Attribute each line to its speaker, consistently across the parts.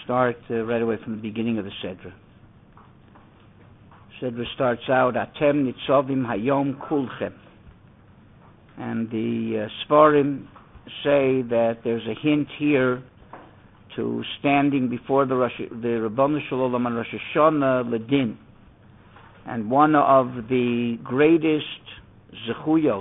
Speaker 1: start right away from the beginning of the Sedra. Sedra starts out, Atem nitzovim hayom kulchem. And the Sfarim say that there's a hint here to standing before the Rabbanu Shalom on Rosh Hashanah Ledin. And one of the greatest zechuyos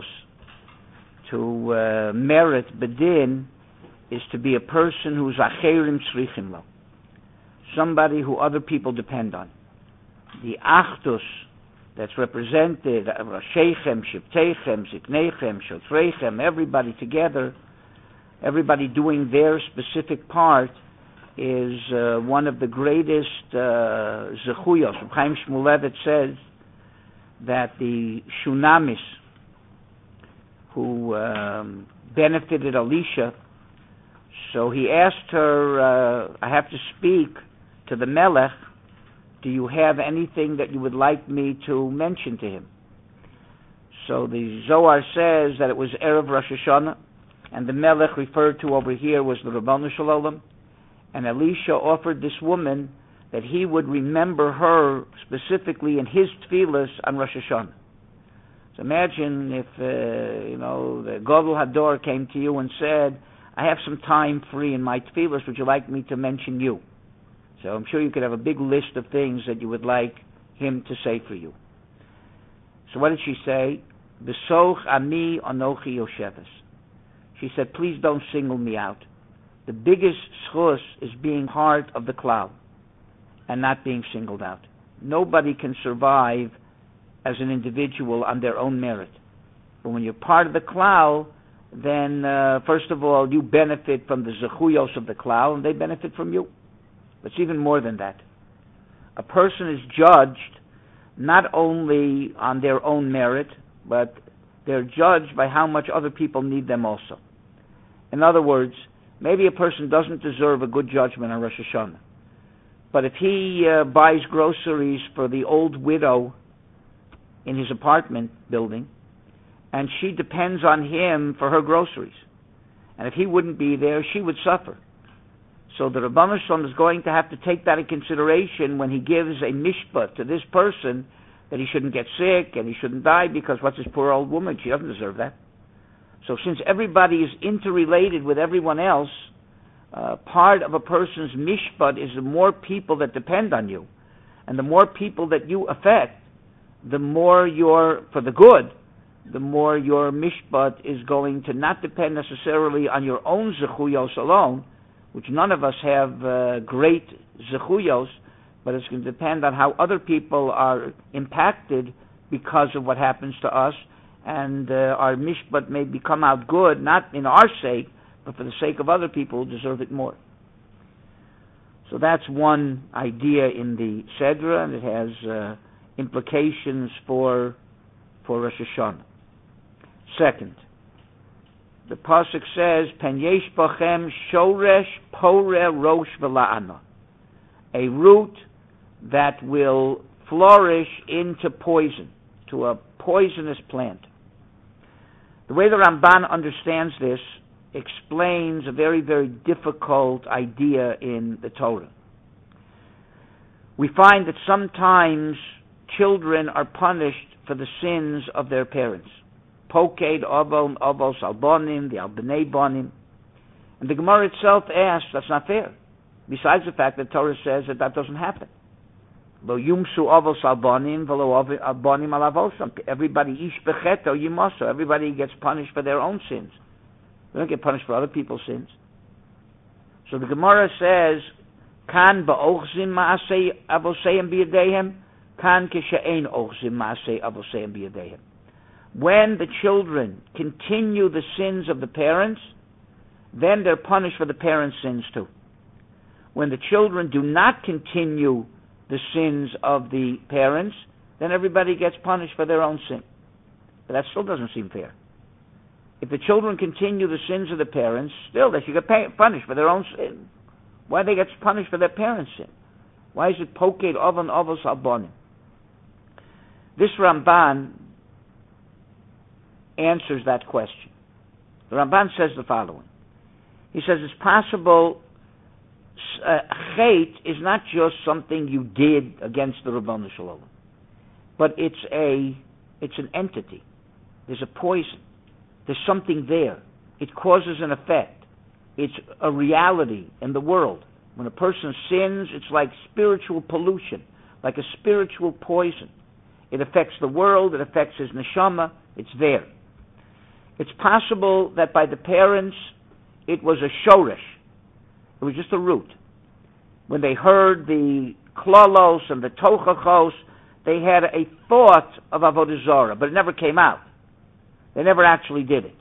Speaker 1: to merit Bedin is to be a person who's acherim tzrichim lo, somebody who other people depend on. The achdus that's represented, Rasheichem, Shivteichem, Zikneichem, Shotreichem, everybody together, everybody doing their specific part, is one of the greatest zechuyos. Reb Chaim Shmulevitz says that the Shunamis who benefited Elisha, so he asked her, I have to speak to the Melech, do you have anything that you would like me to mention to him? So the Zohar says that it was Erev Rosh Hashanah, and the Melech referred to over here was the Rabbanu Shalom, and Elisha offered this woman that he would remember her specifically in his tefillas on Rosh Hashanah. So imagine if, the Gadol Hador came to you and said, I have some time free in my tefillas, would you like me to mention you? So I'm sure you could have a big list of things that you would like him to say for you. So what did she say? B'soch ami anochi yosheves. She said, please don't single me out. The biggest schus is being part of the klal and not being singled out. Nobody can survive as an individual on their own merit. But when you're part of the klal, then first of all, you benefit from the zechuyos of the klal, and they benefit from you. But it's even more than that. A person is judged not only on their own merit, but they're judged by how much other people need them also. In other words, maybe a person doesn't deserve a good judgment on Rosh Hashanah, but if he buys groceries for the old widow in his apartment building, and she depends on him for her groceries, and if he wouldn't be there, she would suffer. So the Rabbanu Shalom is going to have to take that in consideration when he gives a mishpat to this person, that he shouldn't get sick and he shouldn't die, because what's this poor old woman? She doesn't deserve that. So since everybody is interrelated with everyone else, part of a person's mishpat is the more people that depend on you. And the more people that you affect, the more for the good, the more your mishpat is going to not depend necessarily on your own zechuyos alone, which none of us have great zechuyos, but it's going to depend on how other people are impacted because of what happens to us, and our mishpat may become out good, not in our sake, but for the sake of other people who deserve it more. So that's one idea in the Sedra, and it has implications for Rosh Hashanah. Second, the pasuk says, "Pen yesh bachem shoresh poreh rosh v'la'ana," a root that will flourish into poison, to a poisonous plant. The way the Ramban understands this explains a very, very difficult idea in the Torah. We find that sometimes children are punished for the sins of their parents. Poked, avos, albonim, the albnei bonim. And the Gemara itself asks, that's not fair. Besides the fact that Torah says that doesn't happen. Lo yumsu avos albonim, velo albonim alavosam. Everybody ish becheto yimaso. Everybody gets punished for their own sins. They don't get punished for other people's sins. So the Gemara says, Kan ba'ochzim ma'asei avoseim b'yadehem, kan kishe'ein ochzim ma'asei avoseim b'yadehem. When the children continue the sins of the parents, then they're punished for the parents' sins too. When the children do not continue the sins of the parents, then everybody gets punished for their own sin. But that still doesn't seem fair. If the children continue the sins of the parents, still they should get punished for their own sin. Why do they get punished for their parents' sin? Why is it poked oven ovos albonim? This Ramban answers that question. The Ramban says the following. He says it's possible Chet is not just something you did against the Ribono Shel Olam, but it's an entity. There's a poison. There's something there. It causes an effect. It's a reality in the world. When a person sins, it's like spiritual pollution, like a spiritual poison. It affects the world. It affects his neshama. It's there. It's possible that by the parents, it was a shoresh. It was just a root. When they heard the klolos and the tochachos, they had a thought of avodah zarah, but it never came out. They never actually did it.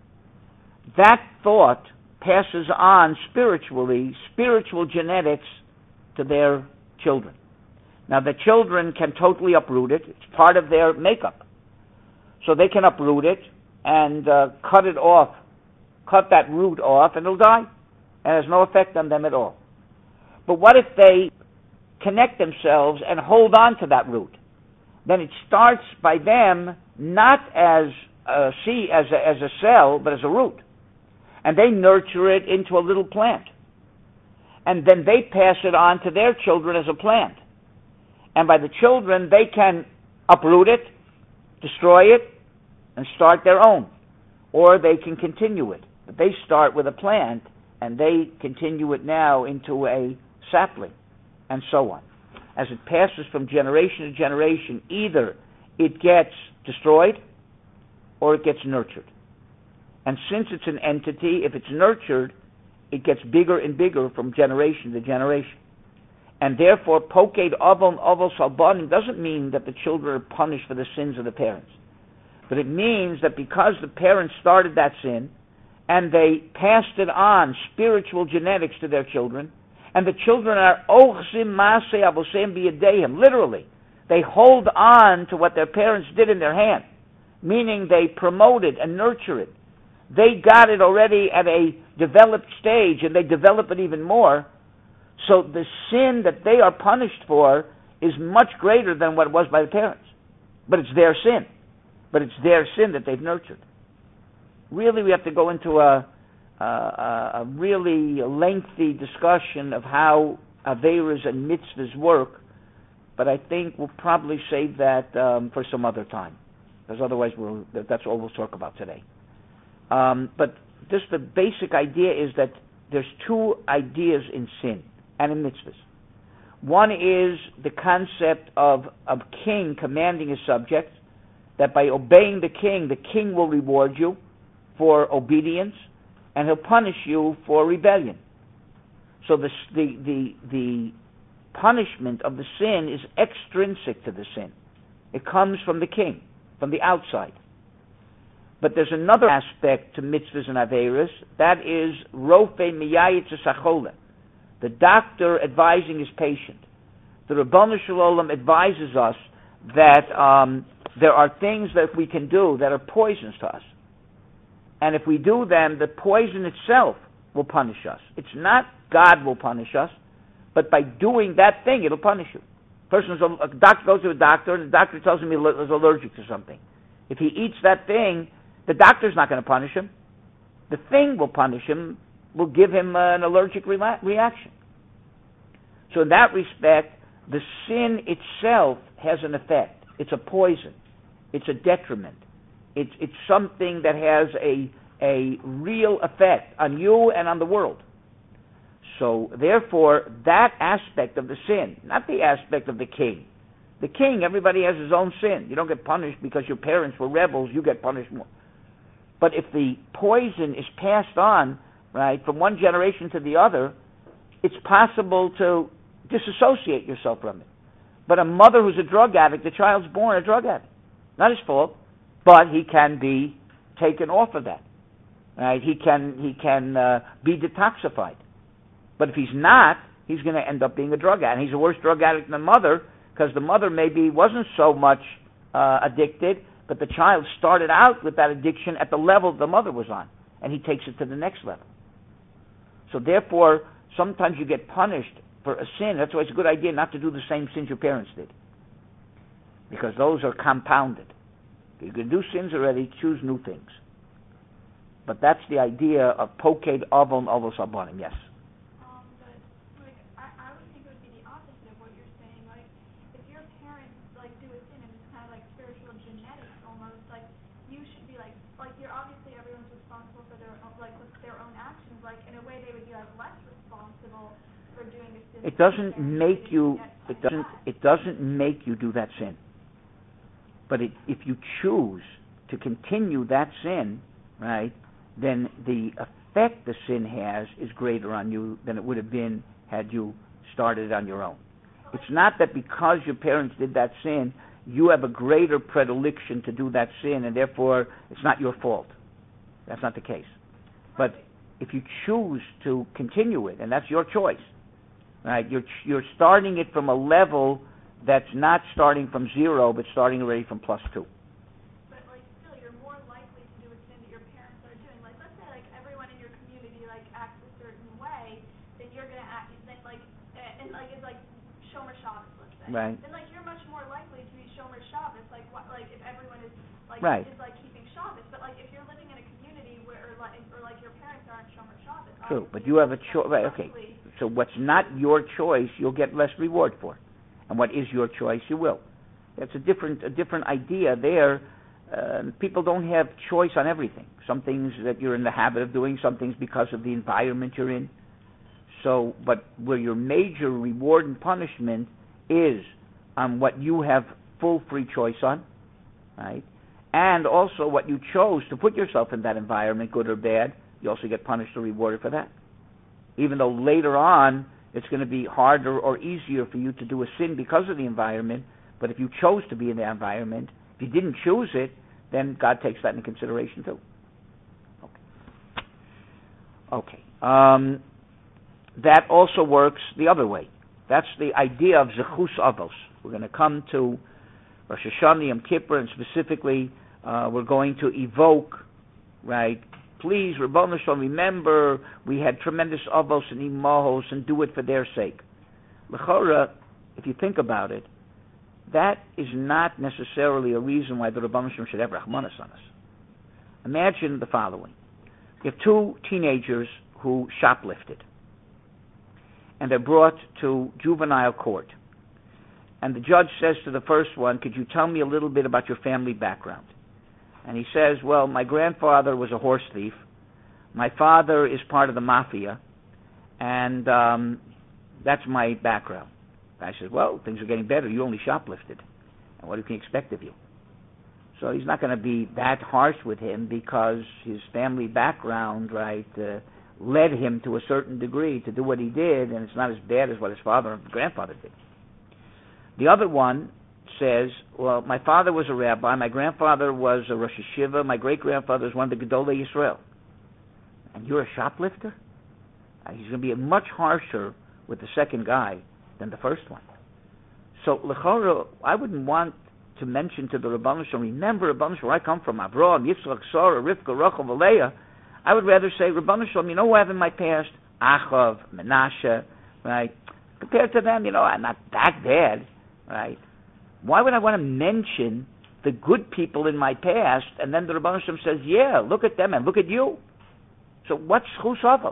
Speaker 1: That thought passes on spiritually, spiritual genetics to their children. Now, the children can totally uproot it. It's part of their makeup. So they can uproot it and cut it off, cut that root off, and it'll die. And it has no effect on them at all. But what if they connect themselves and hold on to that root? Then it starts by them not as a seed, as a cell, but as a root. And they nurture it into a little plant. And then they pass it on to their children as a plant. And by the children, they can uproot it, destroy it, and start their own. Or they can continue it. But they start with a plant, and they continue it now into a sapling, and so on. As it passes from generation to generation, either it gets destroyed or it gets nurtured. And since it's an entity, if it's nurtured, it gets bigger and bigger from generation to generation. And therefore, poked avon avos albanim doesn't mean that the children are punished for the sins of the parents. But it means that because the parents started that sin, and they passed it on, spiritual genetics, to their children, and the children are ochzim maseh avosem biyadehim, literally. They hold on to what their parents did in their hand, meaning they promote it and nurture it. They got it already at a developed stage, and they develop it even more. So the sin that they are punished for is much greater than what it was by the parents. But it's their sin. But it's their sin that they've nurtured. Really, we have to go into a really lengthy discussion of how Averas and mitzvahs work, but I think we'll probably save that for some other time, because otherwise that's all we'll talk about today. But just the basic idea is that there's two ideas in sin and in mitzvahs. One is the concept of a king commanding his subjects, that by obeying the king will reward you for obedience, and he'll punish you for rebellion. So the punishment of the sin is extrinsic to the sin. It comes from the king, from the outside. But there's another aspect to mitzvahs and averas, that is rofe miyayitz sachole, the doctor advising his patient. The Ribono Shel Olam advises us that there are things that we can do that are poisons to us. And if we do them, the poison itself will punish us. It's not God will punish us, but by doing that thing, it'll punish you. A doctor goes to a doctor, and the doctor tells him he's allergic to something. If he eats that thing, the doctor's not going to punish him. The thing will punish him, will give him an allergic reaction. So in that respect, the sin itself has an effect. It's a poison. It's a detriment. It's something that has a real effect on you and on the world. So therefore, that aspect of the sin, not the aspect of the king. The king, everybody has his own sin. You don't get punished because your parents were rebels. You get punished more. But if the poison is passed on, right, from one generation to the other, it's possible to disassociate yourself from it. But a mother who's a drug addict, the child's born a drug addict. Not his fault, but he can be taken off of that. Right? He can be detoxified. But if he's not, he's going to end up being a drug addict. And he's a worse drug addict than the mother, because the mother maybe wasn't so much addicted, but the child started out with that addiction at the level the mother was on, and he takes it to the next level. So therefore, sometimes you get punished for a sin. That's why it's a good idea not to do the same sins your parents did, because those are compounded. You can do sins already, choose new things. But that's the idea of poked avon avos albanim. Yes.
Speaker 2: parents like do a sin, and it's kind of like spiritual genetics almost. Like you should be like you're obviously everyone's responsible for their own, like with their own actions. Like in a way, they would be like less responsible for doing a sin.
Speaker 1: It doesn't make you. It doesn't make you do that sin. But if you choose to continue that sin, right, then the effect the sin has is greater on you than it would have been had you started on your own. It's not that because your parents did that sin, you have a greater predilection to do that sin, and therefore it's not your fault. That's not the case. But if you choose to continue it, and that's your choice, right? You're starting it from a level that's not starting from zero, but starting already from +2.
Speaker 2: But like still, you're more likely to do a sin that your parents are doing. Like let's say like everyone in your community like acts a certain way, then you're gonna act like and like it's like Shomer Shabbos, let's say.
Speaker 1: Right.
Speaker 2: Then like you're much more likely to be Shomer Shabbos. Like what? Like if everyone is like
Speaker 1: right.
Speaker 2: is like keeping Shabbos, but like if you're living in a community where or like your parents aren't Shomer Shabbos.
Speaker 1: True, but you have a choice. Right. Okay. So what's not your choice, you'll get less reward for. And what is your choice, you will. That's a different idea there. People don't have choice on everything. Some things that you're in the habit of doing, some things because of the environment you're in. So, but where your major reward and punishment is on what you have full free choice on, right? And also what you chose to put yourself in that environment, good or bad, you also get punished or rewarded for that. Even though later on it's going to be harder or easier for you to do a sin because of the environment, but if you chose to be in the environment, if you didn't choose it, then God takes that into consideration too. Okay. That also works the other way. That's the idea of Zechus Avos. We're going to come to Rosh Hashanah, Yom Kippur, and specifically we're going to evoke, right, please, Rabbanu Shalom, remember we had tremendous avos and imahos and do it for their sake. L'chora, if you think about it, that is not necessarily a reason why the Rabbanu Shalom should have Rahmanas on us. Imagine the following. You have two teenagers who shoplifted, and they're brought to juvenile court. And the judge says to the first one, could you tell me a little bit about your family background? And he says, well, my grandfather was a horse thief. My father is part of the mafia. And that's my background. I said, well, things are getting better. You only shoplifted. And what can he expect of you? So he's not going to be that harsh with him because his family background, right, led him to a certain degree to do what he did, and it's not as bad as what his father and grandfather did. The other one says, well, my father was a rabbi, my grandfather was a Rosh Hashiva, my great-grandfather was one of the Gedolei Yisrael. And you're a shoplifter? He's going to be much harsher with the second guy than the first one. So, l'chora, I wouldn't want to mention to the Rabbanu Shalom, remember Rabbanu Shalom, where I come from, Avraham, Yitzchak, Sarah, Rivka, Rachel, Leah. I would rather say, Rabbanu Shalom, you know who I have in my past? Achav, Menashe, right? Compared to them, I'm not that bad, right? Why would I want to mention the good people in my past, and then the Rabbanu Shalom says, yeah, look at them and look at you. So what's Zechus Avos?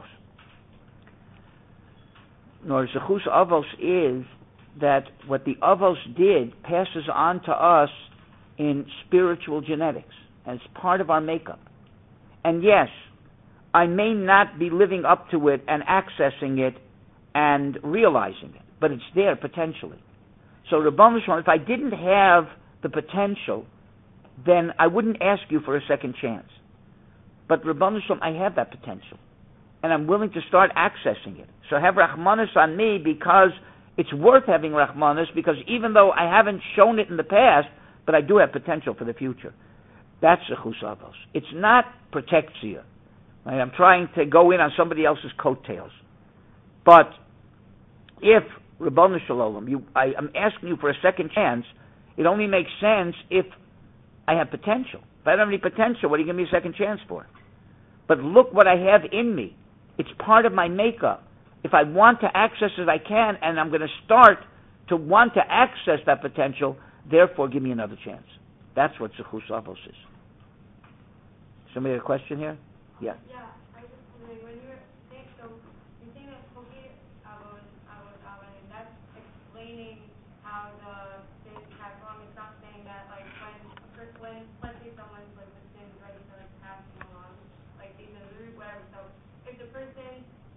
Speaker 1: Nor Zechus Avos is that what the Avos did passes on to us in spiritual genetics as part of our makeup. And yes, I may not be living up to it and accessing it and realizing it, but it's there potentially. So Rabbanu Shalom, if I didn't have the potential, then I wouldn't ask you for a second chance. But Rabbanu Shalom, I have that potential, and I'm willing to start accessing it. So have Rahmanas on me because it's worth having Rahmanas, because even though I haven't shown it in the past, but I do have potential for the future. That's Zechus Avos. It's not protexia. Right? I'm trying to go in on somebody else's coattails. But if Rabbanu Shalom, I'm asking you for a second chance, it only makes sense if I have potential. If I don't have any potential, what are you giving me a second chance for? But look what I have in me. It's part of my makeup. If I want to access it, I can, and I'm going to start to want to access that potential, therefore give me another chance. That's what Zechus Avos is. Somebody have a question here? Yeah.
Speaker 3: Yeah, I was just wondering, when you were saying, so you're saying that Chogi Avos, that's explaining how the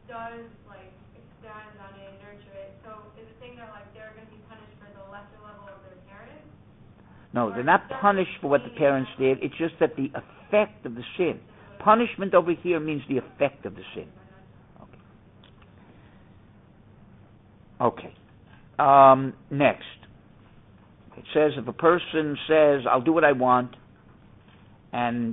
Speaker 3: does like expand on it and nurture it. So is it saying that like they're going to be punished for the lesser level of their parents?
Speaker 1: No, they're not punished for what the parents did. It's just that the effect of the sin. Punishment over here means the effect of the sin. Okay. Next. It says if a person says, I'll do what I want, and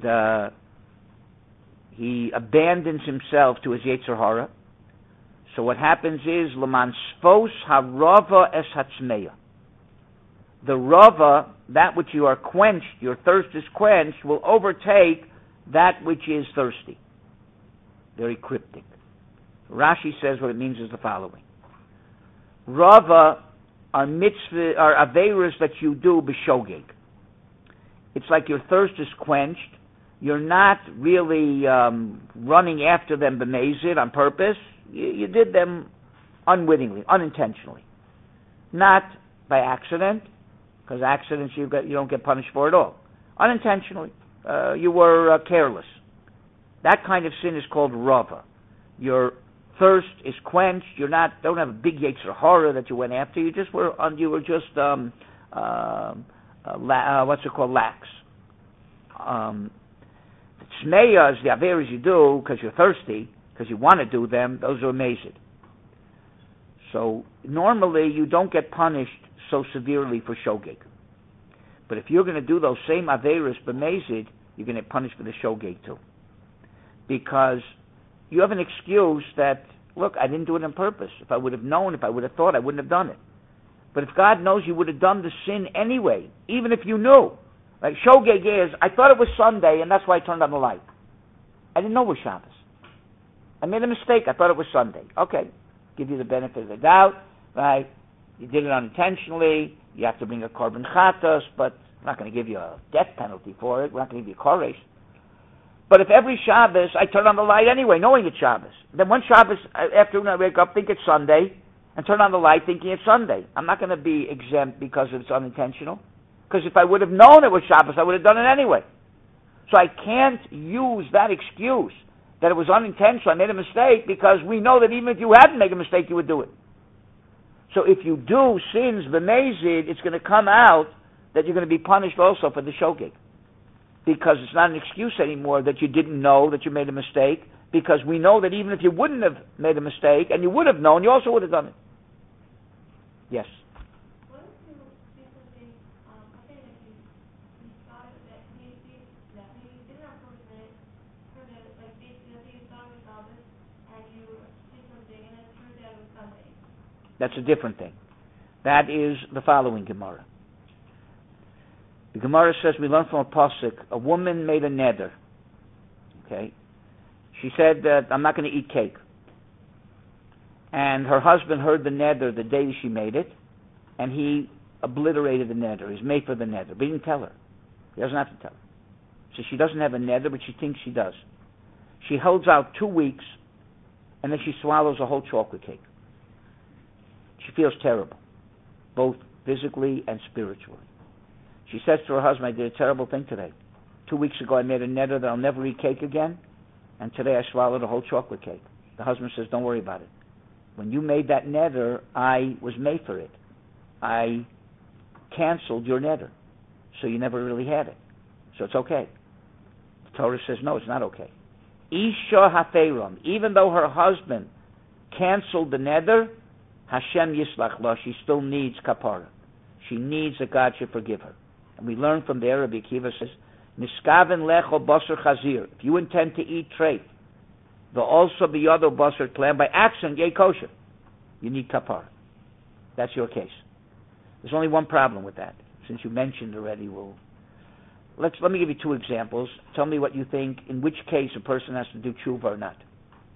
Speaker 1: he abandons himself to his Yetzer Hara, so what happens is, L'man sfos harava es hatzmeya. The rava, that which you are quenched, your thirst is quenched, will overtake that which is thirsty. Very cryptic. Rashi says what it means is the following. Rava are mitzvah, are aveirus that you do b'shogeg. It's like your thirst is quenched. You're not really running after them b'mezid on purpose. You did them unwittingly, unintentionally. Not by accident, because accidents you don't get punished for at all. Unintentionally. You were careless. That kind of sin is called rava. Your thirst is quenched. You don't have a big Yetzer Hara that you went after. You were just lax. Tzmeya is the averas you do because you're thirsty, because you want to do them. Those are amazing. So normally you don't get punished so severely for shogeg. But if you're going to do those same averas b'mezid, you're going to get punished for the shogeg too. Because you have an excuse that, look, I didn't do it on purpose. If I would have known, if I would have thought, I wouldn't have done it. But if God knows you would have done the sin anyway, even if you knew. Like shogeg is, I thought it was Sunday, and that's why I turned on the light. I didn't know it was Shabbos. I made a mistake. I thought it was Sunday. Okay, give you the benefit of the doubt, right? You did it unintentionally. You have to bring a korban chatas, but I'm not going to give you a death penalty for it. We're not going to give you a koresh. But if every Shabbos I turn on the light anyway, knowing it's Shabbos, then one Shabbos afternoon I wake up, think it's Sunday, and turn on the light thinking it's Sunday, I'm not going to be exempt because it's unintentional. Because if I would have known it was Shabbos, I would have done it anyway. So I can't use that excuse that it was unintentional, I made a mistake, because we know that even if you hadn't made a mistake, you would do it. So if you do sins b'mezid, it's going to come out that you're going to be punished also for the shogeg. Because it's not an excuse anymore that you didn't know that you made a mistake, because we know that even if you wouldn't have made a mistake, and you would have known, you also would have done it. Yes?
Speaker 3: What if you do something, okay, that you thought that maybe didn't have purpose, like basically you thought it was Shabbos, and you did something, and it turned out it was Sunday?
Speaker 1: That's a different thing. That is the following Gemara. The Gemara says, we learn from a pasuk, a woman made a neder. Okay? She said that I'm not going to eat cake. And her husband heard the neder the day she made it, and he obliterated the neder. He's made for the neder. But he didn't tell her. He doesn't have to tell her. So she doesn't have a neder, but she thinks she does. She holds out 2 weeks, and then she swallows a whole chocolate cake. She feels terrible, both physically and spiritually. She says to her husband, I did a terrible thing today. 2 weeks ago I made a neder that I'll never eat cake again, and today I swallowed a whole chocolate cake. The husband says, don't worry about it. When you made that neder, I was made for it. I canceled your neder, so you never really had it. So it's okay. The Torah says, no, it's not okay. Isha hafeiram, even though her husband canceled the neder, Hashem yislach la, she still needs kapara. She needs that God should forgive her. And we learn from there, Rabbi Akiva says, Niskaven lecho basar chazir. If you intend to eat treif, the also biyado basar klam, by accident, yeh kosher. You need kapara. That's your case. There's only one problem with that. Since you mentioned already, let me give you 2 examples. Tell me what you think, in which case a person has to do tshuva or not.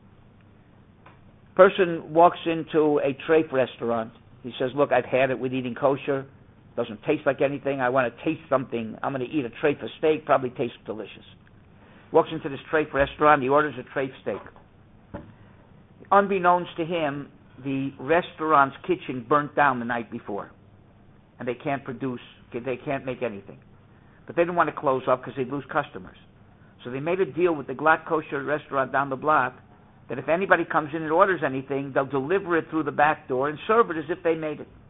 Speaker 1: Person walks into a treif restaurant. He says, look, I've had it with eating kosher. Doesn't taste like anything. I want to taste something. I'm going to eat a treif of steak. Probably tastes delicious. Walks into this treif restaurant. He orders a treif steak. Unbeknownst to him, the restaurant's kitchen burnt down the night before. And they can't make anything. But they didn't want to close up because they'd lose customers. So they made a deal with the Glatt Kosher restaurant down the block that if anybody comes in and orders anything, they'll deliver it through the back door and serve it as if they made it.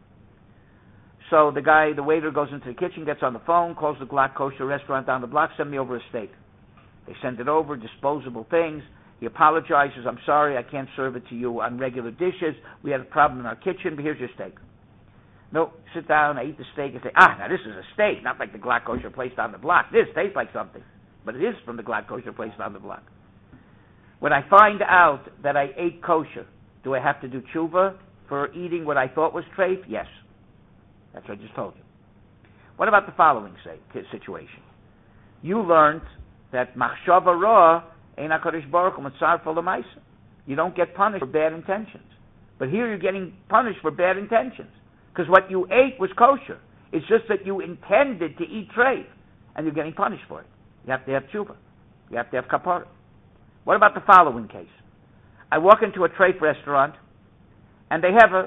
Speaker 1: So the waiter goes into the kitchen, gets on the phone, calls the Glatt Kosher restaurant down the block, send me over a steak. They send it over, disposable things. He apologizes, I'm sorry, I can't serve it to you on regular dishes. We had a problem in our kitchen, but here's your steak. No, sit down, I eat the steak and say, now this is a steak, not like the Glatt Kosher place down the block. This tastes like something, but it is from the Glatt Kosher place down the block. When I find out that I ate kosher, do I have to do tshuva for eating what I thought was treif? Yes. That's what I just told you. What about the following situation? You learned that machshava ra ein HaKadosh Baruch Hu mitzarfa l'maisa. You don't get punished for bad intentions. But here you're getting punished for bad intentions. Because what you ate was kosher. It's just that you intended to eat treif, and you're getting punished for it. You have to have tshuva. You have to have kapara. What about the following case? I walk into a treif restaurant, and they have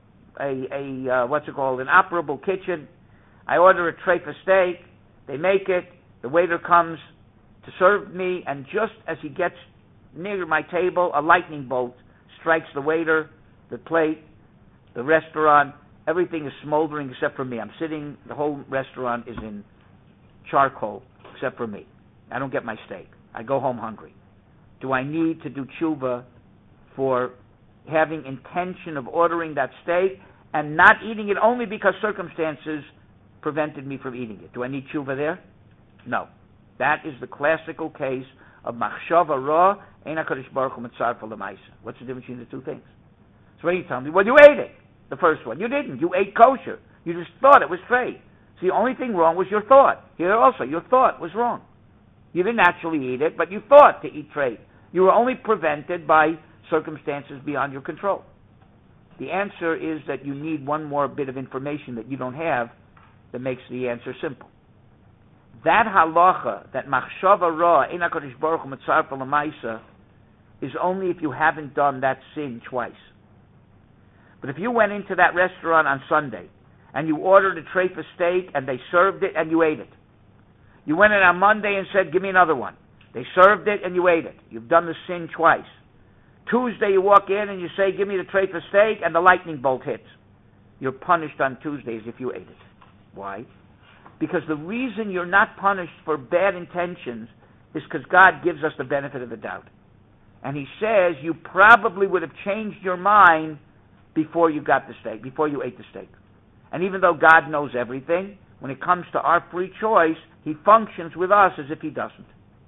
Speaker 1: an operable kitchen. I order a treif steak. They make it. The waiter comes to serve me, and just as he gets near my table, a lightning bolt strikes the waiter, the plate, the restaurant. Everything is smoldering except for me. I'm sitting, the whole restaurant is in charcoal except for me. I don't get my steak. I go home hungry. Do I need to do tshuva for having intention of ordering that steak and not eating it only because circumstances prevented me from eating it? Do I need tshuva there? No. That is the classical case of machshava ra ein HaKadosh Baruch Hu mitzarfa l'maisa. What's the difference between the two things? So when you tell me, well, you ate it, the first one. You didn't. You ate kosher. You just thought it was treif. So the only thing wrong was your thought. Here also, your thought was wrong. You didn't actually eat it, but you thought to eat treif. You were only prevented by circumstances beyond your control. The answer is that you need one more bit of information that you don't have that makes the answer simple. That halacha, that machshava ra, ein HaKadosh Baruch Hu mitzarfa l'maisa, is only if you haven't done that sin twice. But if you went into that restaurant on Sunday and you ordered a treif steak and they served it and you ate it. You went in on Monday and said, give me another one. They served it and you ate it. You've done the sin twice. Tuesday you walk in and you say, give me the treif steak, and the lightning bolt hits. You're punished on Tuesdays if you ate it. Why? Because the reason you're not punished for bad intentions is because God gives us the benefit of the doubt. And He says you probably would have changed your mind before you got the steak, before you ate the steak. And even though God knows everything, when it comes to our free choice, He functions with us as if He doesn't.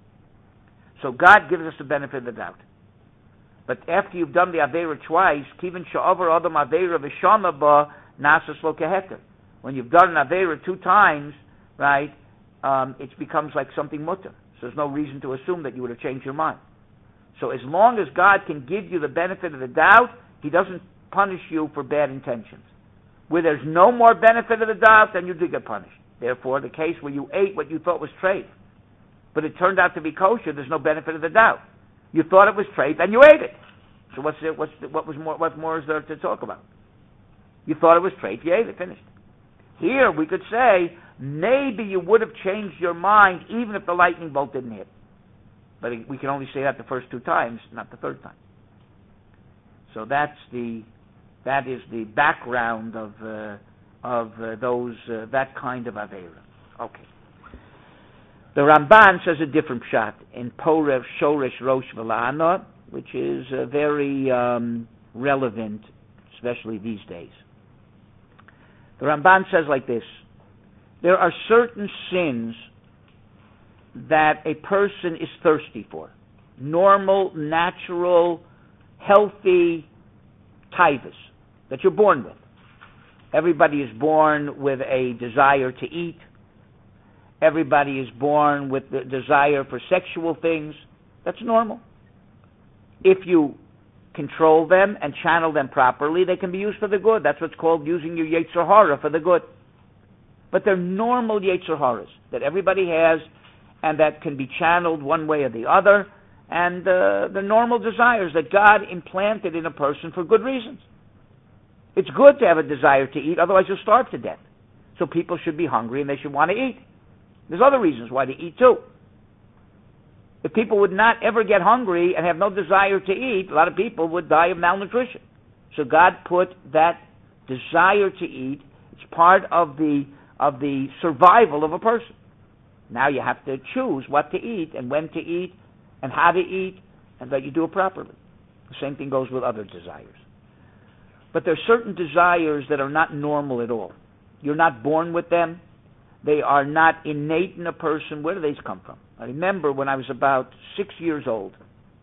Speaker 1: So God gives us the benefit of the doubt. But after you've done the Aveira twice, Kivin Sha'avar Adam Aveira V'Shama Ba Nasas Lo Keheter. When you've done an Aveira 2 times, right, it becomes like something mutter. So there's no reason to assume that you would have changed your mind. So as long as God can give you the benefit of the doubt, He doesn't punish you for bad intentions. Where there's no more benefit of the doubt, then you do get punished. Therefore, the case where you ate what you thought was treif, but it turned out to be kosher, there's no benefit of the doubt. You thought it was treif and you ate it. So what more is there to talk about? You thought it was treif, you ate it, finished. Here we could say maybe you would have changed your mind even if the lightning bolt didn't hit. But we can only say that the first 2 times, not the 3rd time. So that is the background of that kind of Aveira. Okay. The Ramban says a different pshat in Porev Shoresh Rosh V'La'ana, which is very relevant, especially these days. The Ramban says like this: there are certain sins that a person is thirsty for. Normal, natural, healthy taivas that you're born with. Everybody is born with a desire to eat. Everybody is born with the desire for sexual things. That's normal. If you control them and channel them properly, they can be used for the good. That's what's called using your Yetzer Hara for the good. But they're normal Yetzer Haras that everybody has and that can be channeled one way or the other, and the normal desires that God implanted in a person for good reasons. It's good to have a desire to eat, otherwise you'll starve to death. So people should be hungry and they should want to eat. There's other reasons why they eat too. If people would not ever get hungry and have no desire to eat, a lot of people would die of malnutrition. So God put that desire to eat. It's part of the survival of a person. Now you have to choose what to eat and when to eat and how to eat, and that you do it properly. The same thing goes with other desires. But there are certain desires that are not normal at all. You're not born with them. They are not innate in a person. Where do these come from? I remember when I was about 6 years old,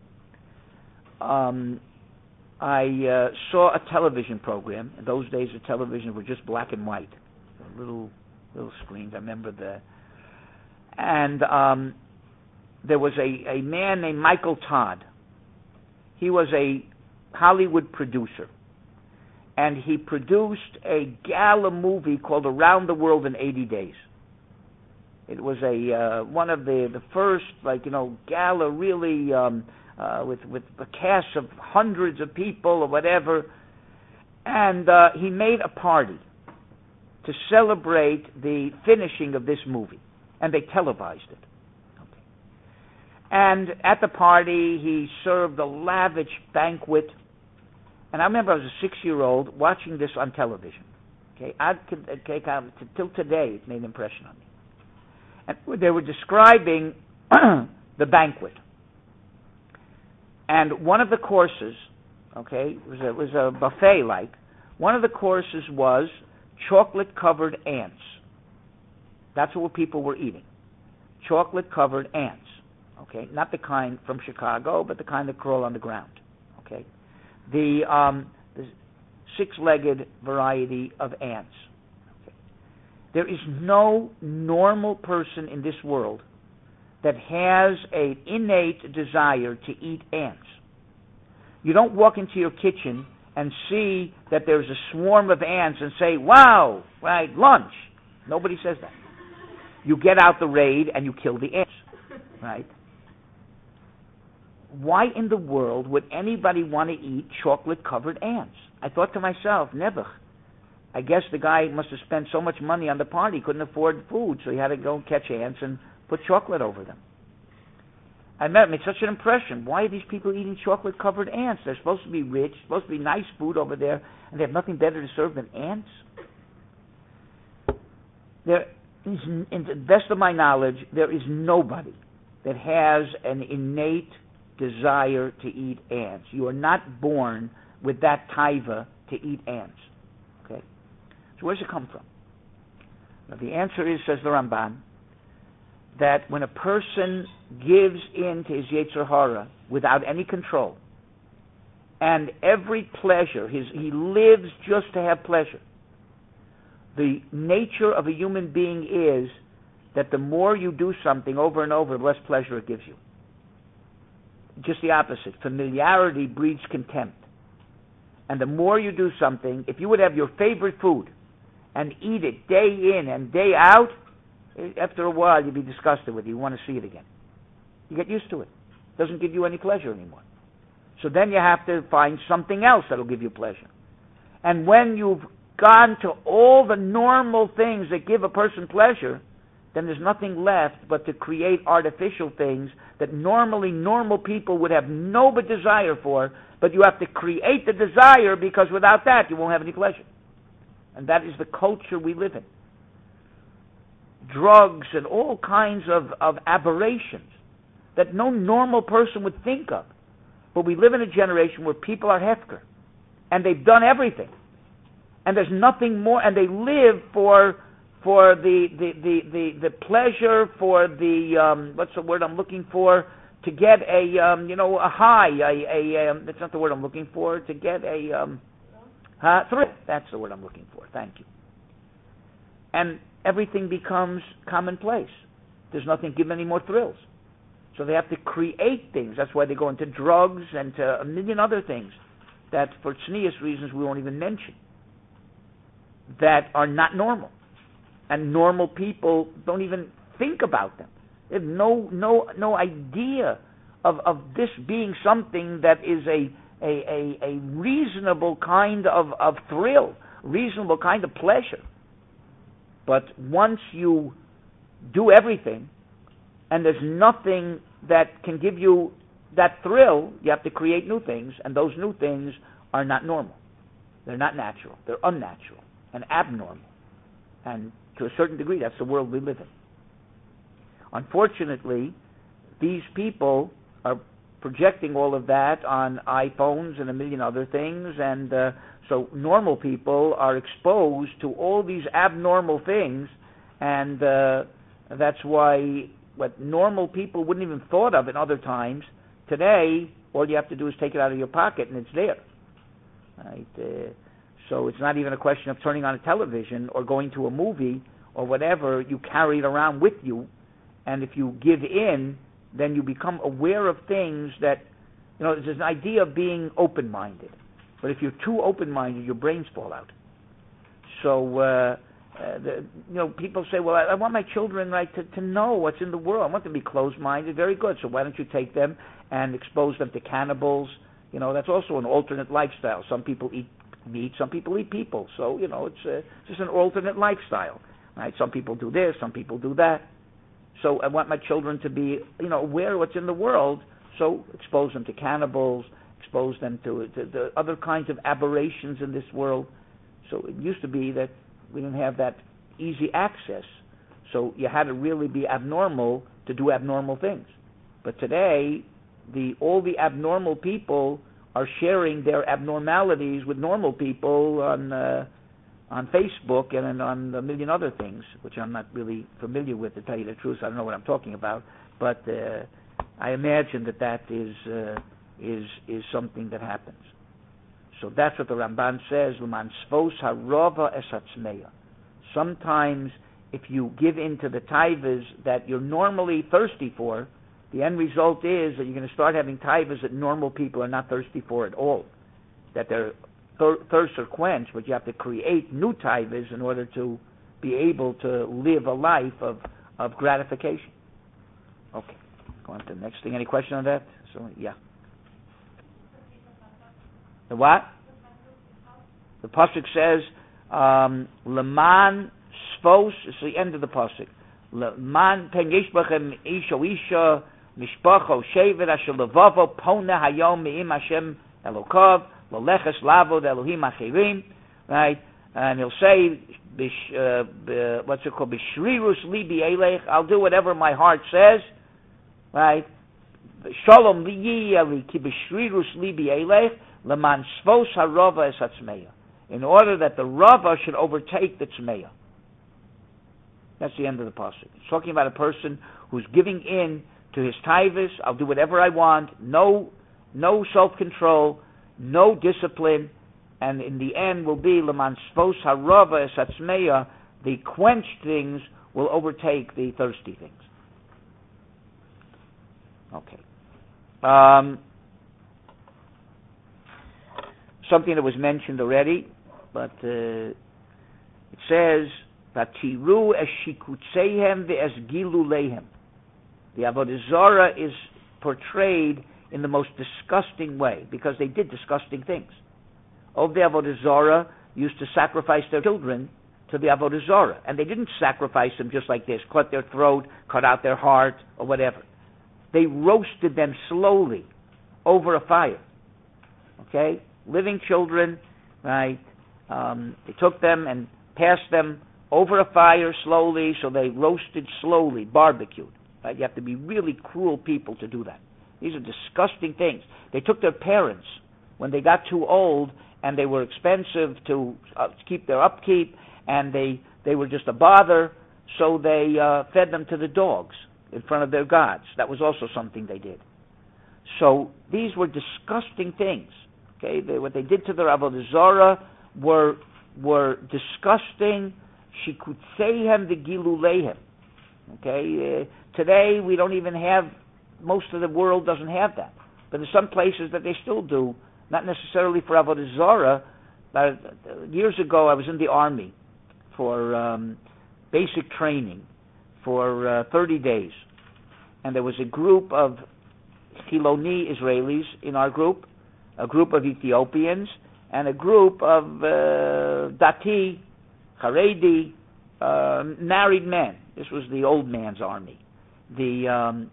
Speaker 1: I saw a television program. In those days, the television were just black and white, little screens. I remember that. And there was a man named Michael Todd. He was a Hollywood producer, and he produced a gala movie called Around the World in 80 Days. It was one of the first, gala really with a cast of hundreds of people or whatever. And he made a party to celebrate the finishing of this movie, and they televised it. Okay. And at the party, he served a lavish banquet. And I remember I was a 6-year-old watching this on television. Okay, till today, it made an impression on me. And they were describing the banquet. And one of the courses, okay, it was a buffet-like. One of the courses was chocolate-covered ants. That's what people were eating. Chocolate-covered ants. Okay, not the kind from Chicago, but the kind that crawl on the ground. Okay, the six-legged variety of ants. Okay. There is no normal person in this world that has an innate desire to eat ants. You don't walk into your kitchen and see that there's a swarm of ants and say, wow, right, lunch. Nobody says that. You get out the raid and you kill the ants, right? Why in the world would anybody want to eat chocolate-covered ants? I thought to myself, never. I guess the guy must have spent so much money on the party, he couldn't afford food, so he had to go catch ants and put chocolate over them. I made such an impression. Why are these people eating chocolate-covered ants? They're supposed to be rich, supposed to be nice food over there, and they have nothing better to serve than ants? There is, in the best of my knowledge, there is nobody that has an innate desire to eat ants. You are not born with that taiva to eat ants. Okay? So where does it come from? Now, the answer is, says the Ramban, that when a person gives in to his Yetzer Hara without any control, and every pleasure, he lives just to have pleasure. The nature of a human being is that the more you do something over and over, the less pleasure it gives you. Just the opposite. Familiarity breeds contempt. And the more you do something, if you would have your favorite food and eat it day in and day out, after a while you'd be disgusted with it. You want to see it again. You get used to it. It doesn't give you any pleasure anymore. So then you have to find something else that'll give you pleasure. And when you've gone to all the normal things that give a person pleasure, then there's nothing left but to create artificial things that normally normal people would have no but desire for, but you have to create the desire, because without that you won't have any pleasure. And that is the culture we live in. Drugs and all kinds of aberrations that no normal person would think of. But we live in a generation where people are hefker, and they've done everything, and there's nothing more, and they live for the pleasure, for the what's the word I'm looking for, to get a high, that's not the word I'm looking for, to get a thrill. That's the word I'm looking for. Thank you. And everything becomes commonplace. There's nothing to give any more thrills. So they have to create things. That's why they go into drugs and to a million other things that, for tznius reasons, we won't even mention, that are not normal. And normal people don't even think about them. They have no idea of this being something that is a reasonable kind of thrill, reasonable kind of pleasure. But once you do everything, and there's nothing that can give you that thrill, you have to create new things, and those new things are not normal. They're not natural. They're unnatural and abnormal. And to a certain degree, that's the world we live in. Unfortunately, these people are projecting all of that on iPhones and a million other things, and so normal people are exposed to all these abnormal things, and that's why what normal people wouldn't even thought of in other times, today, all you have to do is take it out of your pocket and it's there. Right? So it's not even a question of turning on a television or going to a movie or whatever. You carry it around with you, and if you give in, then you become aware of things that, there's an idea of being open-minded. But if you're too open-minded, your brains fall out. So, people say, well, I want my children, right, to know what's in the world. I want them to be closed-minded. Very good. So why don't you take them and expose them to cannibals? That's also an alternate lifestyle. Some people eat meat, some people eat people. So, it's just an alternate lifestyle. Right? Some people do this, some people do that. So I want my children to be, aware of what's in the world. So expose them to cannibals, expose them to the other kinds of aberrations in this world. So it used to be that we didn't have that easy access. So you had to really be abnormal to do abnormal things. But today, all the abnormal people are sharing their abnormalities with normal people on Facebook and on a million other things, which I'm not really familiar with, to tell you the truth. I don't know what I'm talking about, but I imagine that is something that happens. So that's what the Ramban says, L'man svos harova es hatzmeya. Sometimes, if you give in to the taivas that you're normally thirsty for, the end result is that you're going to start having taivas that normal people are not thirsty for at all. That their thirsts are quenched, but you have to create new taivas in order to be able to live a life of gratification. Okay, go on to the next thing. Any question on that? So, yeah. The what? The pasuk says, "Leman svos." It's the end of the pasuk. Leman pen yesh bachem ish o isha mishpacha o shevet asher levavo pona hayom me'im Hashem Elokav leleches lavod Elohim achirim. Right, and he'll say, what's it called? B'shrirus libi elech. I'll do whatever my heart says. Right. Shalom li ki b'shrirus libi elech. Leman svos harova es hatzmeya, in order that the rava should overtake the tzmeya. That's the end of the pasuk. It's talking about a person who's giving in to his taivas. I'll do whatever I want. No self-control, no discipline, and in the end will be leman svos harova es hatzmeya. The quenched things will overtake the thirsty things. Okay. Something that was mentioned already, but it says "Vatiru es shikutzeihem ve'es giluleihem." The Avodah Zarah is portrayed in the most disgusting way because they did disgusting things. Of the Avodah Zarah used to sacrifice their children to the Avodah Zarah, and they didn't sacrifice them just like this, cut their throat, cut out their heart, or whatever. They roasted them slowly over a fire. Okay? Living children, right? They took them and passed them over a fire slowly, so they roasted slowly, barbecued. Right? You have to be really cruel people to do that. These are disgusting things. They took their parents when they got too old and they were expensive to keep their upkeep, and they were just a bother, so they fed them to the dogs in front of their gods. That was also something they did. So these were disgusting things. Okay, what they did to the Avodah Zarah were disgusting. Shikutzeihem v'giluleihem. Okay, today we don't even have. Most of the world doesn't have that, but in some places that they still do. Not necessarily for Avodah Zarah. Years ago, I was in the army for basic training for 30 days, and there was a group of Chiloni Israelis in our group, a group of Ethiopians, and a group of Dati, Haredi, married men. This was the old man's army.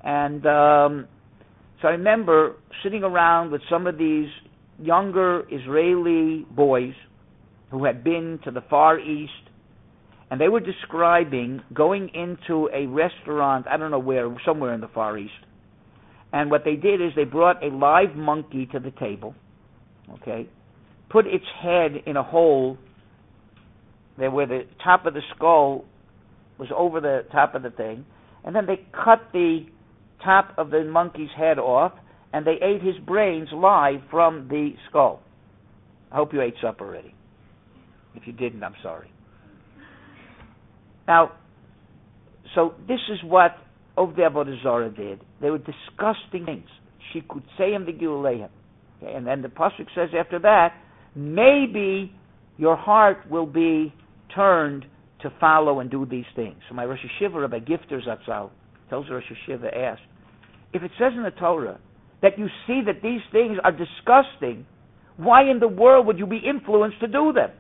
Speaker 1: And so I remember sitting around with some of these younger Israeli boys who had been to the Far East, and they were describing going into a restaurant, I don't know where, somewhere in the Far East. And what they did is they brought a live monkey to the table, okay, put its head in a hole there where the top of the skull was over the top of the thing, and then they cut the top of the monkey's head off, and they ate his brains live from the skull. I hope you ate supper already. If you didn't, I'm sorry. Now, so this is what Ovdei Avodah Zarah did. They were disgusting things. She could say him the Giuleim. Okay, and then the pasuk says after that, maybe your heart will be turned to follow and do these things. So my Rosh Hashiva, Rabbi Gifter Zatzal, tells Rosh Hashiva, asked, if it says in the Torah that you see that these things are disgusting, why in the world would you be influenced to do them?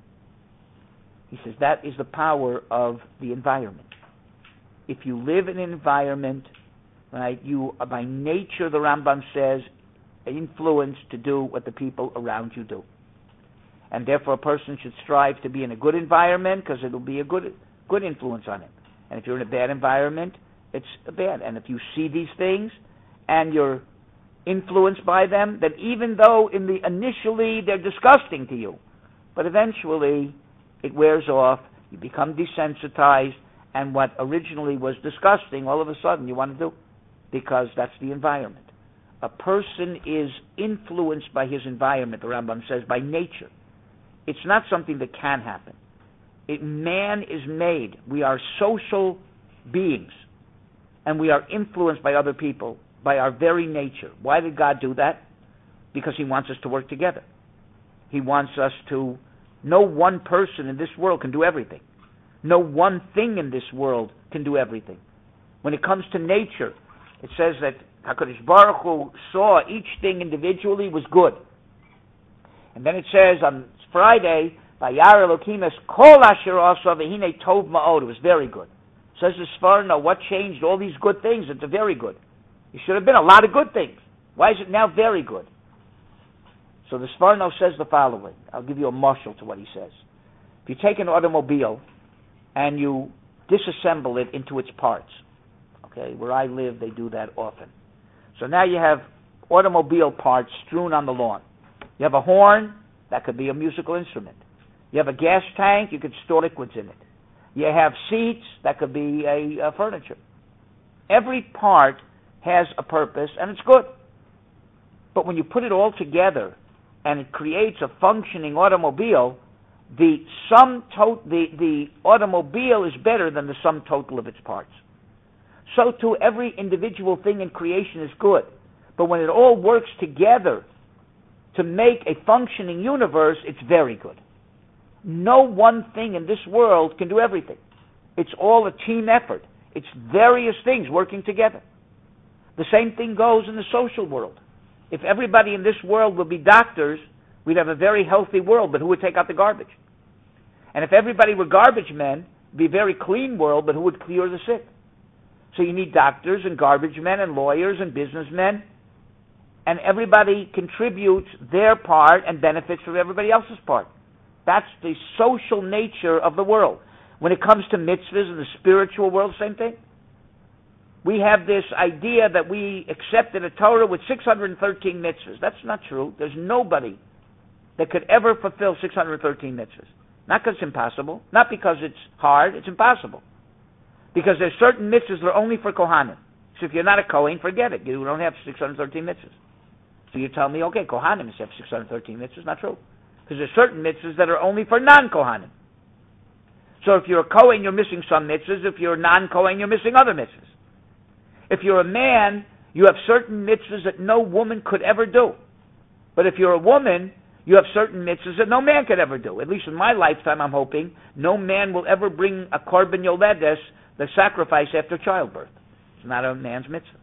Speaker 1: He says that is the power of the environment. If you live in an environment, right, you are by nature, the Rambam says, influenced to do what the people around you do. And therefore a person should strive to be in a good environment because it will be a good influence on him. And if you're in a bad environment, it's bad. And if you see these things and you're influenced by them, then even though initially they're disgusting to you, but eventually it wears off, you become desensitized, and what originally was disgusting, all of a sudden you want to do, because that's the environment. A person is influenced by his environment, the Rambam says, by nature. It's not something that can happen. Man is made. We are social beings, and we are influenced by other people, by our very nature. Why did God do that? Because He wants us to work together. He wants us to... No one person in this world can do everything. No one thing in this world can do everything. When it comes to nature, it says that HaKadosh Baruch Hu saw each thing individually was good. And then it says on Friday, Vayar Elokim es kol asher asa v'hinei tov ma'od. It was very good. Says the Sforno, what changed all these good things into very good? It should have been a lot of good things. Why is it now very good? So the Sforno says the following. I'll give you a mashal to what he says. If you take an automobile and you disassemble it into its parts, okay, where I live they do that often. So now you have automobile parts strewn on the lawn. You have a horn, that could be a musical instrument. You have a gas tank, you could store liquids in it. You have seats, that could be a furniture. Every part has a purpose, and it's good. But when you put it all together and it creates a functioning automobile, the automobile is better than the sum total of its parts. So too, every individual thing in creation is good. But when it all works together to make a functioning universe, it's very good. No one thing in this world can do everything. It's all a team effort. It's various things working together. The same thing goes in the social world. If everybody in this world would be doctors, we'd have a very healthy world, but who would take out the garbage? And if everybody were garbage men, it'd be a very clean world, but who would clear the sick? So you need doctors and garbage men and lawyers and businessmen, and everybody contributes their part and benefits from everybody else's part. That's the social nature of the world. When it comes to mitzvahs in the spiritual world, same thing. We have this idea that we accepted a Torah with 613 mitzvahs. That's not true. There's nobody that could ever fulfill 613 mitzvahs. Not because it's impossible, not because it's hard, it's impossible. Because there's certain mitzvahs that are only for Kohanim. So if you're not a Kohen, forget it. You don't have 613 mitzvahs. So you tell me, okay, Kohanim have 613 mitzvahs. Not true. Because there's certain mitzvahs that are only for non-Kohanim. So if you're a Kohen, you're missing some mitzvahs. If you're a non-Kohen, you're missing other mitzvahs. If you're a man, you have certain mitzvahs that no woman could ever do. But if you're a woman, you have certain mitzvahs that no man could ever do. At least in my lifetime, I'm hoping, no man will ever bring a korban yoledes, the sacrifice after childbirth. It's not a man's mitzvah.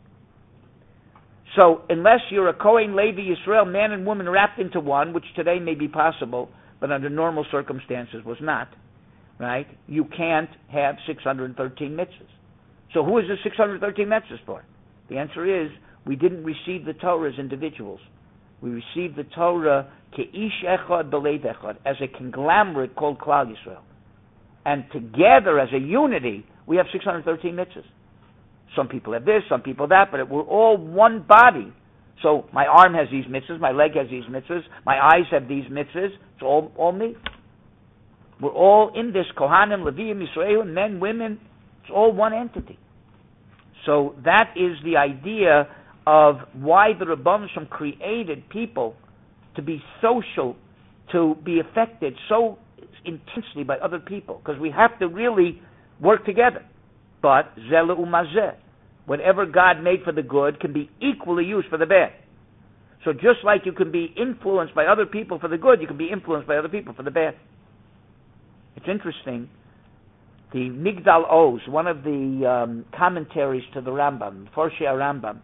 Speaker 1: So unless you're a Kohen, Levi, Yisrael, man and woman wrapped into one, which today may be possible, but under normal circumstances was not, right? You can't have 613 mitzvahs. So who is the 613 mitzvahs for? The answer is, we didn't receive the Torah as individuals. We received the Torah ke'ish echad b'leiv echad, as a conglomerate called Klal Yisrael. And together, as a unity, we have 613 mitzvahs. Some people have this, some people that, but we're all one body. So my arm has these mitzvahs, my leg has these mitzvahs, my eyes have these mitzvahs. It's all me. We're all in this Kohanim, Leviim, Yisrael, men, women. It's all one entity. So that is the idea of why the Rebbeinu Shalom created people to be social, to be affected so intensely by other people, because we have to really work together. But zeh u'mazeh, whatever God made for the good can be equally used for the bad. So just like you can be influenced by other people for the good, you can be influenced by other people for the bad. It's interesting. The Migdal Oz, one of the commentaries to the Rambam, Forshei Rambam,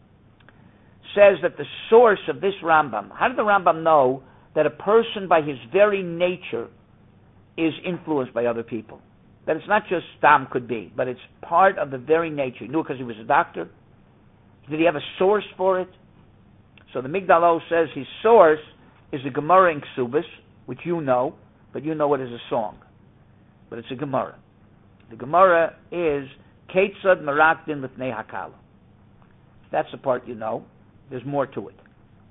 Speaker 1: says that the source of this Rambam, how did the Rambam know that a person by his very nature is influenced by other people? That it's not just Stam could be, but it's part of the very nature. He knew it because he was a doctor. Did he have a source for it? So the Migdal Oz says his source is the Gemara in Ksubis, which you know, but you know it as a song. But it's a Gemara. The Gemara is Ketzad Merakdin Lifnei Hakala. That's the part you know. There's more to it.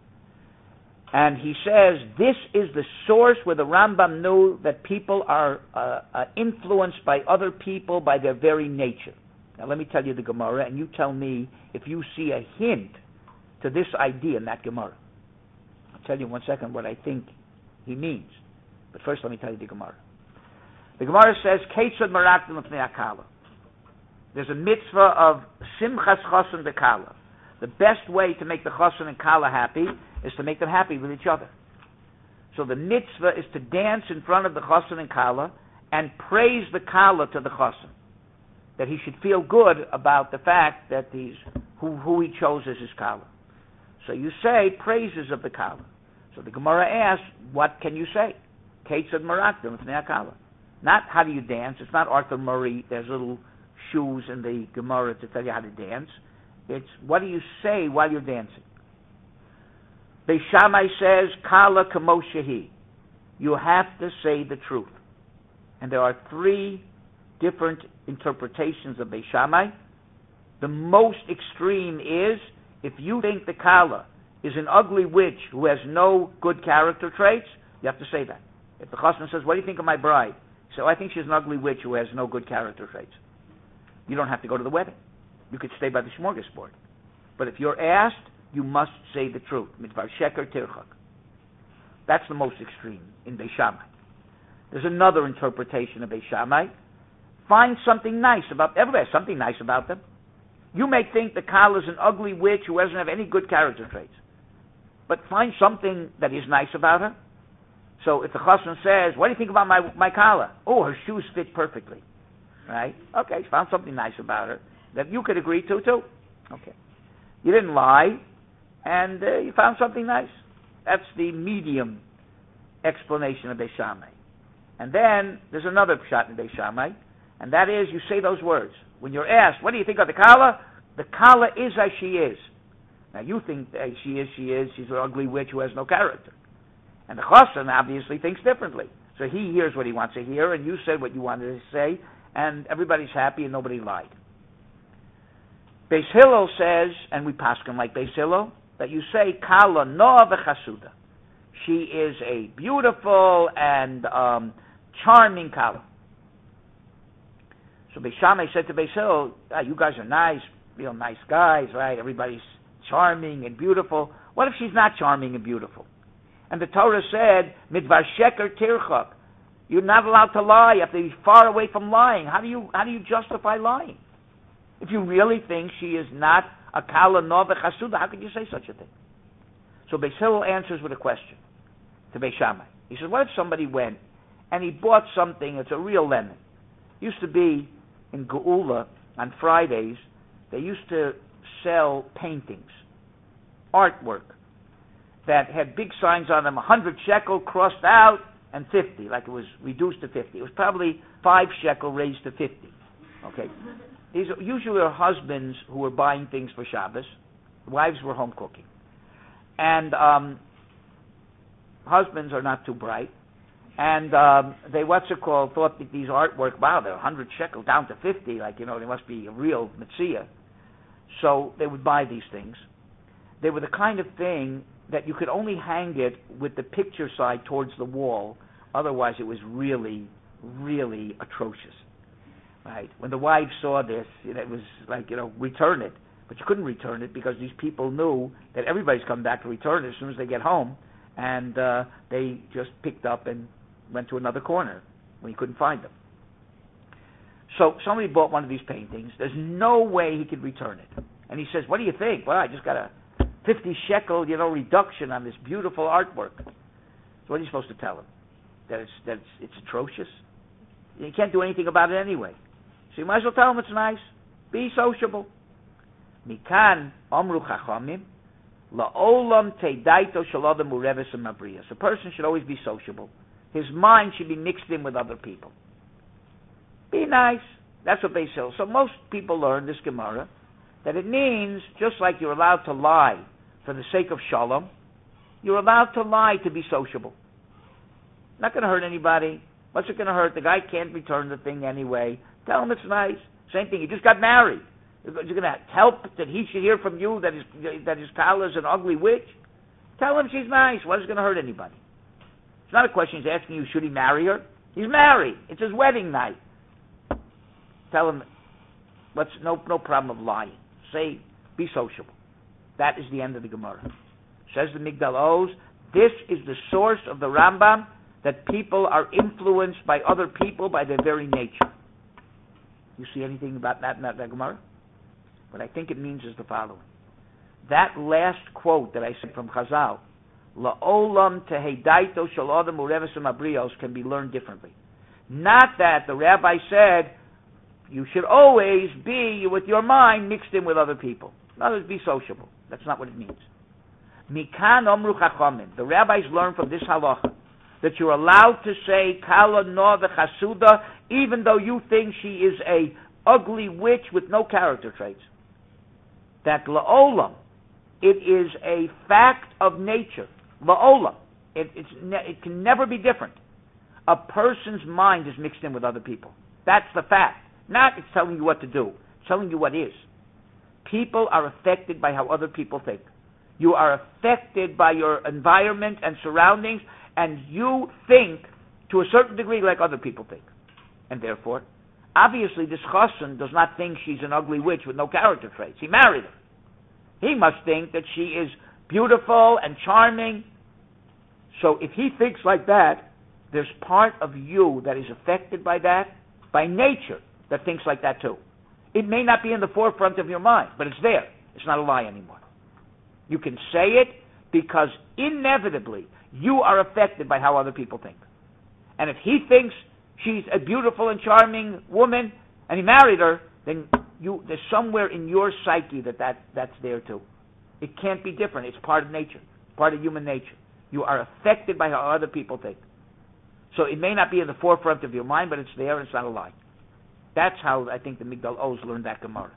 Speaker 1: And he says this is the source where the Rambam knew that people are influenced by other people by their very nature. Now let me tell you the Gemara, and you tell me if you see a hint to this idea in that Gemara. I'll tell you in 1 second what I think he means. But first let me tell you the Gemara. The Gemara says, Ketzad Merakdin Lifnei Hakala. There's a mitzvah of Simchas Chosin Bekala. The best way to make the Chosin and Kala happy is to make them happy with each other. So the mitzvah is to dance in front of the Chosin and Kala and praise the Kala to the Chosin. That he should feel good about the fact that who he chose as his Kala. So you say praises of the Kala. So the Gemara asks, what can you say? Ketzad Merakdin Lifnei Hakala. Not how do you dance. It's not Arthur Murray. There's little shoes in the Gemara to tell you how to dance. It's what do you say while you're dancing. Beis Shammai says, Kala kamo shehi. You have to say the truth. And there are 3 different interpretations of Beis Shammai. The most extreme is, if you think the Kala is an ugly witch who has no good character traits, you have to say that. If the Chassan says, what do you think of my bride? So I think she's an ugly witch who has no good character traits. You don't have to go to the wedding. You could stay by the smorgasbord. But if you're asked, you must say the truth. Midvar sheker tirchak. That's the most extreme in Beis Shammai. There's another interpretation of Beis Shammai. Find something nice about everybody. Has something nice about them. You may think the Kala is an ugly witch who doesn't have any good character traits. But find something that is nice about her. So if the Chassan says, what do you think about my Kala? Oh, her shoes fit perfectly. Right? Okay, found something nice about her that you could agree to too. Okay. You didn't lie, and you found something nice. That's the medium explanation of Beis Shammai. And then there's another pshat in Beis Shammai, and that is you say those words. When you're asked, what do you think of the Kala is as she is. Now you think she is, she's an ugly witch who has no character. And the Chassan obviously thinks differently. So he hears what he wants to hear, and you said what you wanted to say, and everybody's happy and nobody lied. Beis Hillel says, and we paskin like Beis Hillel, that you say Kala noa v'chasuda. She is a beautiful and charming Kala. So Beis Shammai said to Beis Hillel, you guys are nice, real nice guys, right? Everybody's charming and beautiful. What if she's not charming and beautiful? And the Torah said, Midvar sheker tirchak. You're not allowed to lie. You have to be far away from lying. How do you justify lying? If you really think she is not a Kala Nova Chasuda, how could you say such a thing? So Beis Hillel answers with a question to Beis Shammai. He says, what if somebody went and he bought something, it's a real lemon. It used to be in Geula on Fridays, they used to sell paintings, artwork, that had big signs on them, 100 shekel crossed out, and 50, like it was reduced to 50. It was probably 5 shekel raised to 50. Okay? These usually are husbands who were buying things for Shabbos. Wives were home cooking. And husbands are not too bright. And they, thought that these artwork, wow, they're 100 shekel down to 50, like, they must be a real mitzvah. So they would buy these things. They were the kind of thing that you could only hang it with the picture side towards the wall. Otherwise, it was really, really atrocious. Right? When the wives saw this, it was like, return it. But you couldn't return it because these people knew that everybody's coming back to return it as soon as they get home. And they just picked up and went to another corner when you couldn't find them. So somebody bought one of these paintings. There's no way he could return it. And he says, what do you think? Well, I just got a 50 shekel, reduction on this beautiful artwork. So what are you supposed to tell him? That it's atrocious? You can't do anything about it anyway. So you might as well tell him it's nice. Be sociable. Mikan amru chachamim la'olam teidaito shalodam ureves mabrias. A person should always be sociable. His mind should be mixed in with other people. Be nice. That's what they say. So most people learn this Gemara that it means just like you're allowed to lie for the sake of shalom, you're allowed to lie to be sociable. Not going to hurt anybody. What's it going to hurt? The guy can't return the thing anyway. Tell him it's nice. Same thing. He just got married. You're going to help that he should hear from you that his Kala is an ugly witch? Tell him she's nice. What is going to hurt anybody? It's not a question he's asking you, should he marry her? He's married. It's his wedding night. Tell him, no problem of lying. Say, be sociable. That is the end of the Gemara. Says the Migdal Oz, this is the source of the Rambam, that people are influenced by other people by their very nature. You see anything about that in that Gemara? What I think it means is the following. That last quote that I said from Chazal, La'olam teheidaito shel adam ureves abrios, can be learned differently. Not that the rabbi said, you should always be with your mind mixed in with other people. In other words, be sociable. That's not what it means. Mikan omru chachamim. The rabbis learn from this halacha that you're allowed to say kala no v'chasuda even though you think she is a ugly witch with no character traits. That la'olam, it is a fact of nature. La'olam. It can never be different. A person's mind is mixed in with other people. That's the fact. Not it's telling you what to do. It's telling you what is. People are affected by how other people think. You are affected by your environment and surroundings, and you think to a certain degree like other people think. And therefore, obviously this chassan does not think she's an ugly witch with no character traits. He married her. He must think that she is beautiful and charming. So if he thinks like that, there's part of you that is affected by that, by nature, that thinks like that too. It may not be in the forefront of your mind, but it's there. It's not a lie anymore. You can say it because inevitably you are affected by how other people think. And if he thinks she's a beautiful and charming woman and he married her, then there's somewhere in your psyche that's there too. It can't be different. It's part of nature, part of human nature. You are affected by how other people think. So it may not be in the forefront of your mind, but it's there and it's not a lie. That's how I think the Migdal Oz learned that Gemara.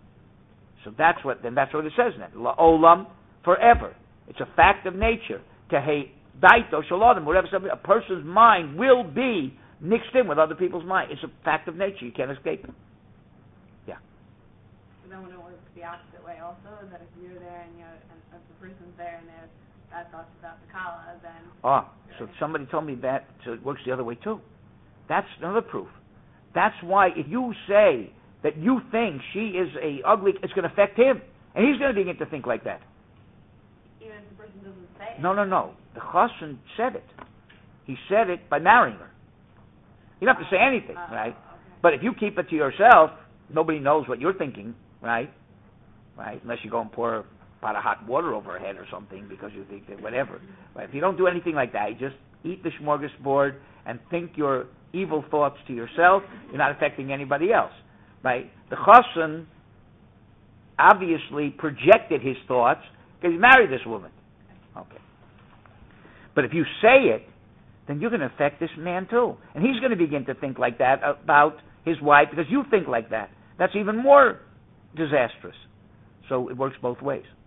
Speaker 1: So that's what it says then. La'olam, forever. It's a fact of nature. Teheidaito shaladim, whatever, a person's mind will be mixed in with other people's mind. It's a fact of nature. You can't escape it. Yeah.
Speaker 4: So then would it work the opposite way also? That if you're there and if the person's there and there's bad thoughts about the Kala, then...
Speaker 1: So somebody told me that, so it works the other way too. That's another proof. That's why if you say that you think she is a ugly, it's going to affect him. And he's going to begin to think like that.
Speaker 4: Even if the person doesn't say it?
Speaker 1: No. The chassan said it. He said it by marrying her. You don't have to say anything, right? Okay. But if you keep it to yourself, nobody knows what you're thinking, right? Right? Unless you go and pour a pot of hot water over her head or something because you think that whatever. But if you don't do anything like that, you just eat the smorgasbord and think your evil thoughts to yourself, you're not affecting anybody else. Right? The chassan obviously projected his thoughts because he married this woman. Okay. But if you say it, then you're going to affect this man too. And he's going to begin to think like that about his wife because you think like that. that's even more disastrous. So it works both ways.